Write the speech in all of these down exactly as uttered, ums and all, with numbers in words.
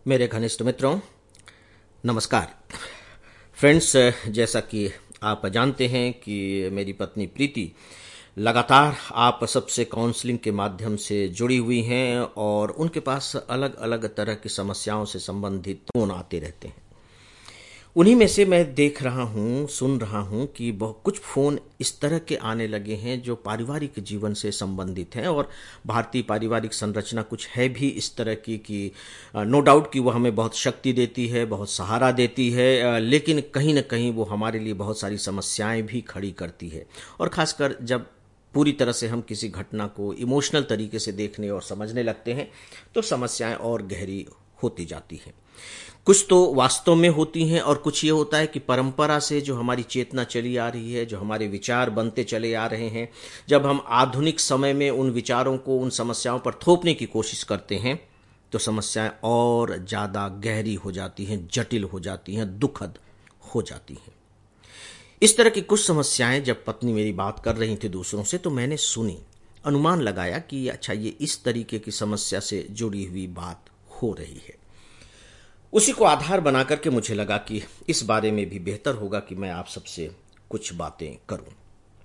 मेरे घनिष्ठ मित्रों, नमस्कार। फ्रेंड्स, जैसा कि आप जानते हैं कि मेरी पत्नी प्रीति लगातार आप सबसे काउंसलिंग के माध्यम से जुड़ी हुई हैं और उनके पास अलग अलग तरह की समस्याओं से संबंधित फोन आते रहते हैं। उन्हीं में से मैं देख रहा हूँ, सुन रहा हूँ कि बहुत कुछ फ़ोन इस तरह के आने लगे हैं जो पारिवारिक जीवन से संबंधित हैं। और भारतीय पारिवारिक संरचना कुछ है भी इस तरह की कि नो डाउट कि वो हमें बहुत शक्ति देती है, बहुत सहारा देती है, अ, लेकिन कहीं ना कहीं वो हमारे लिए बहुत सारी समस्याएं भी खड़ी करती है। और ख़ासकर जब पूरी तरह से हम किसी घटना को इमोशनल तरीके से देखने और समझने लगते हैं तो समस्याएं और गहरी होती जाती हैं। कुछ तो वास्तव में होती हैं और कुछ ये होता है कि परंपरा से जो हमारी चेतना चली आ रही है, जो हमारे विचार बनते चले आ रहे हैं, जब हम आधुनिक समय में उन विचारों को उन समस्याओं पर थोपने की कोशिश करते हैं तो समस्याएं और ज़्यादा गहरी हो जाती हैं, जटिल हो जाती हैं, दुखद हो जाती हैं। इस तरह की कुछ समस्याएं जब पत्नी मेरी बात कर रही थी दूसरों से तो मैंने सुनी, अनुमान लगाया कि अच्छा ये इस तरीके की समस्या से जुड़ी हुई बात हो रही है। उसी को आधार बना करके मुझे लगा कि इस बारे में भी बेहतर होगा कि मैं आप सबसे कुछ बातें करूं।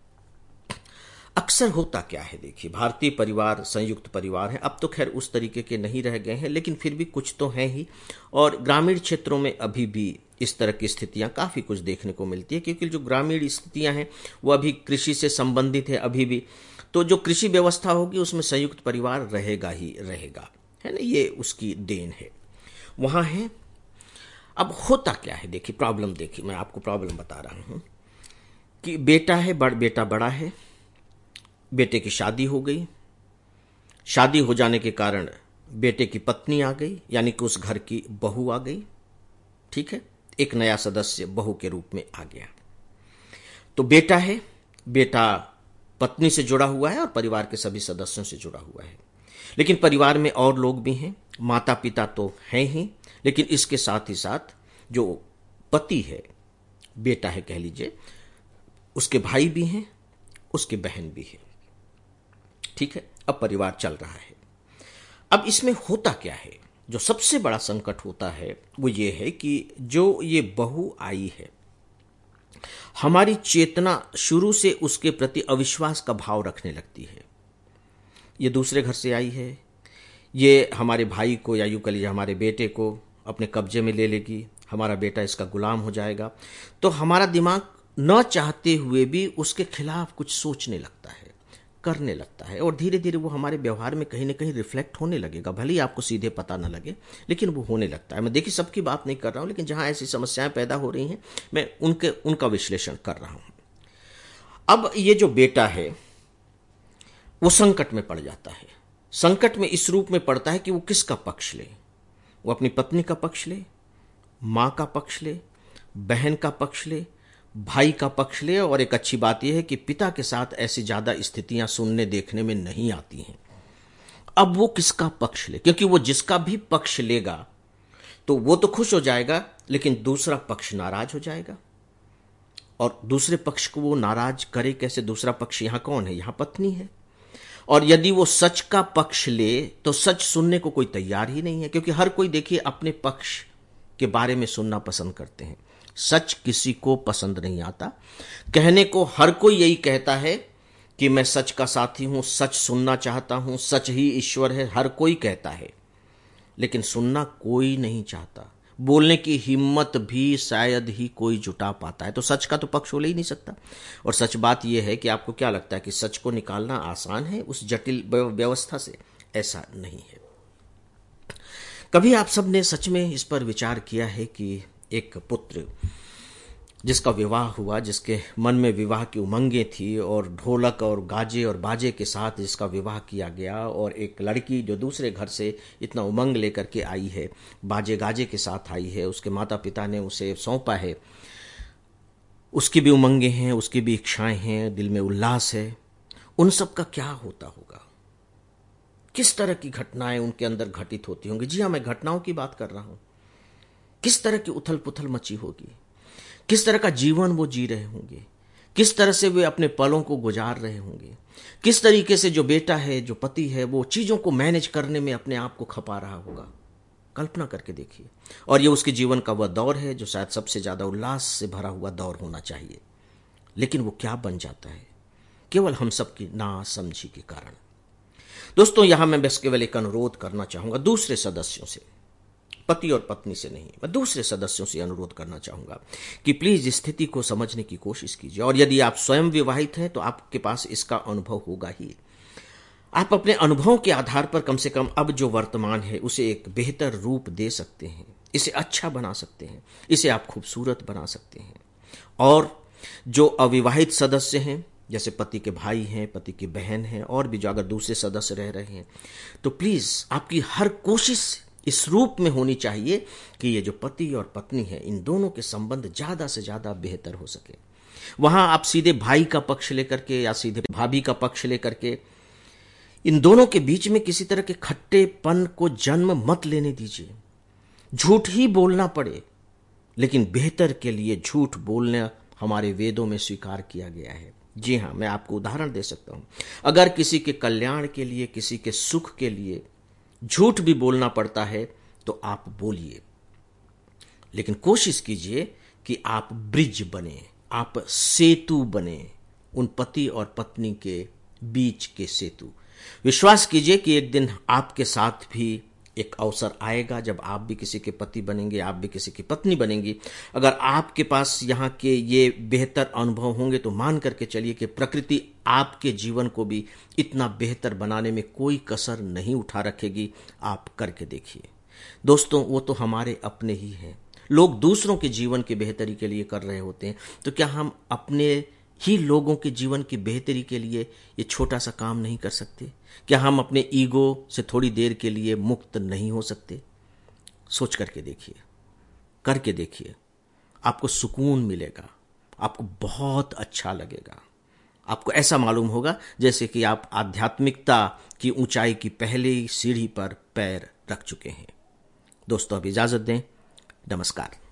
अक्सर होता क्या है, देखिए, भारतीय परिवार संयुक्त परिवार है। अब तो खैर उस तरीके के नहीं रह गए हैं, लेकिन फिर भी कुछ तो हैं ही। और ग्रामीण क्षेत्रों में अभी भी इस तरह की स्थितियां काफ़ी कुछ देखने को मिलती है, क्योंकि जो ग्रामीण स्थितियां हैं वो अभी कृषि से संबंधित है अभी भी। तो जो कृषि व्यवस्था होगी उसमें संयुक्त परिवार रहेगा ही रहेगा, है ना, ये उसकी देन है, वहाँ है। अब होता क्या है, देखिए प्रॉब्लम, देखिए मैं आपको प्रॉब्लम बता रहा हूँ कि बेटा है, बड़ बेटा बड़ा है, बेटे की शादी हो गई। शादी हो जाने के कारण बेटे की पत्नी आ गई, यानी कि उस घर की बहू आ गई। ठीक है, एक नया सदस्य बहू के रूप में आ गया। तो बेटा है, बेटा पत्नी से जुड़ा हुआ है और परिवार के सभी सदस्यों से जुड़ा हुआ है। लेकिन परिवार में और लोग भी हैं, माता पिता तो हैं ही, लेकिन इसके साथ ही साथ जो पति है, बेटा है कह लीजिए, उसके भाई भी हैं, उसके बहन भी है। ठीक है, अब परिवार चल रहा है। अब इसमें होता क्या है, जो सबसे बड़ा संकट होता है वो ये है कि जो ये बहू आई है, हमारी चेतना शुरू से उसके प्रति अविश्वास का भाव रखने लगती है। ये दूसरे घर से आई है, ये हमारे भाई को या यूं कह लीजिए हमारे बेटे को अपने कब्जे में ले लेगी, हमारा बेटा इसका गुलाम हो जाएगा। तो हमारा दिमाग न चाहते हुए भी उसके खिलाफ कुछ सोचने लगता है, करने लगता है, और धीरे धीरे वो हमारे व्यवहार में कहीं ना कहीं रिफ्लेक्ट होने लगेगा। भले ही आपको सीधे पता न लगे, लेकिन वो होने लगता है। मैं देखिए सबकी बात नहीं कर रहा हूं, लेकिन जहां ऐसी समस्याएं पैदा हो रही हैं मैं उनके उनका विश्लेषण कर रहा हूं। अब ये जो बेटा है वो संकट में पड़ जाता है। संकट में इस रूप में पड़ता है कि वो किसका पक्ष ले। वो अपनी पत्नी का पक्ष ले, माँ का पक्ष ले, बहन का पक्ष ले, भाई का पक्ष ले। और एक अच्छी बात यह है कि पिता के साथ ऐसी ज्यादा स्थितियां सुनने देखने में नहीं आती हैं। अब वो किसका पक्ष ले, क्योंकि वो जिसका भी पक्ष लेगा तो वो तो खुश हो जाएगा, लेकिन दूसरा पक्ष नाराज हो जाएगा। और दूसरे पक्ष को वो नाराज करे कैसे? दूसरा पक्ष यहां कौन है? यहां पत्नी है। और यदि वो सच का पक्ष ले तो सच सुनने को कोई तैयार ही नहीं है, क्योंकि हर कोई देखिए अपने पक्ष के बारे में सुनना पसंद करते हैं। सच किसी को पसंद नहीं आता। कहने को हर कोई यही कहता है कि मैं सच का साथी हूं, सच सुनना चाहता हूं, सच ही ईश्वर है, हर कोई कहता है, लेकिन सुनना कोई नहीं चाहता। बोलने की हिम्मत भी शायद ही कोई जुटा पाता है। तो सच का तो पक्ष हो ही नहीं सकता। और सच बात यह है कि आपको क्या लगता है कि सच को निकालना आसान है उस जटिल व्यवस्था से? ऐसा नहीं है। कभी आप सब ने सच में इस पर विचार किया है कि एक पुत्र जिसका विवाह हुआ, जिसके मन में विवाह की उमंगें थी और ढोलक और गाजे और बाजे के साथ जिसका विवाह किया गया, और एक लड़की जो दूसरे घर से इतना उमंग लेकर के आई है, बाजे गाजे के साथ आई है, उसके माता पिता ने उसे सौंपा है, उसकी भी उमंगें हैं, उसकी भी इच्छाएं हैं, दिल में उल्लास है, उन सब का क्या होता होगा? किस तरह की घटनाएं उनके अंदर घटित होती होंगी? जी हाँ, मैं घटनाओं की बात कर रहा हूं। किस तरह की उथल पुथल मची होगी, किस तरह का जीवन वो जी रहे होंगे, किस तरह से वे अपने पलों को गुजार रहे होंगे, किस तरीके से जो बेटा है, जो पति है, वो चीजों को मैनेज करने में अपने आप को खपा रहा होगा। कल्पना करके देखिए। और ये उसके जीवन का वह दौर है जो शायद सबसे ज्यादा उल्लास से भरा हुआ दौर होना चाहिए, लेकिन वो क्या बन जाता है केवल हम सबकी नासमझी के कारण। दोस्तों, यहां मैं बस केवल एक अनुरोध करना चाहूंगा दूसरे सदस्यों से, पति और पत्नी से नहीं, मैं दूसरे सदस्यों से अनुरोध करना चाहूंगा कि प्लीज स्थिति को समझने की कोशिश कीजिए। और यदि आप स्वयं विवाहित हैं तो आपके पास इसका अनुभव होगा ही। आप अपने अनुभवों के आधार पर कम से कम अब जो वर्तमान है उसे एक बेहतर रूप दे सकते हैं, इसे अच्छा बना सकते हैं, इसे आप खूबसूरत बना सकते हैं। और जो अविवाहित सदस्य हैं, जैसे पति के भाई हैं, पति की बहन हैं, और भी जो अगर दूसरे सदस्य रह रहे हैं, तो प्लीज आपकी हर कोशिश इस रूप में होनी चाहिए कि ये जो पति और पत्नी है, इन दोनों के संबंध ज्यादा से ज्यादा बेहतर हो सके। वहां आप सीधे भाई का पक्ष लेकर के या सीधे भाभी का पक्ष लेकर के इन दोनों के बीच में किसी तरह के खट्टेपन को जन्म मत लेने दीजिए। झूठ ही बोलना पड़े, लेकिन बेहतर के लिए झूठ बोलना हमारे वेदों में स्वीकार किया गया है। जी हां, मैं आपको उदाहरण दे सकता हूं। अगर किसी के कल्याण के लिए, किसी के सुख के लिए झूठ भी बोलना पड़ता है तो आप बोलिए, लेकिन कोशिश कीजिए कि आप ब्रिज बने, आप सेतु बने, उन पति और पत्नी के बीच के सेतु। विश्वास कीजिए कि एक दिन आपके साथ भी एक अवसर आएगा जब आप भी किसी के पति बनेंगे, आप भी किसी की पत्नी बनेंगी। अगर आपके पास यहाँ के ये बेहतर अनुभव होंगे तो मान करके चलिए कि प्रकृति आपके जीवन को भी इतना बेहतर बनाने में कोई कसर नहीं उठा रखेगी। आप करके देखिए। दोस्तों, वो तो हमारे अपने ही हैं। लोग दूसरों के जीवन की बेहतरी के लिए कर रहे होते हैं, तो क्या हम अपने ही लोगों के जीवन की बेहतरी के लिए ये छोटा सा काम नहीं कर सकते? क्या हम अपने ईगो से थोड़ी देर के लिए मुक्त नहीं हो सकते? सोच करके देखिए, करके देखिए, आपको सुकून मिलेगा, आपको बहुत अच्छा लगेगा। आपको ऐसा मालूम होगा जैसे कि आप आध्यात्मिकता की ऊंचाई की पहली सीढ़ी पर पैर रख चुके हैं। दोस्तों, अब इजाजत दें। नमस्कार।